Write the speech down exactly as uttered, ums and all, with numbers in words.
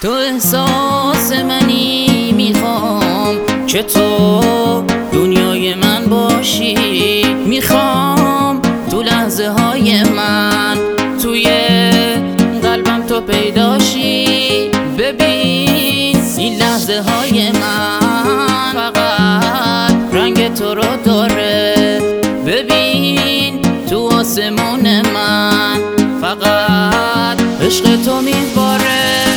تو احساس منی، میخوام که تو دنیای من باشی. میخوام تو لحظه های من توی قلبم تو پیداشی. ببین این لحظه های من فقط رنگ تو رو داره. ببین تو آسمون من فقط عشق تو میباره.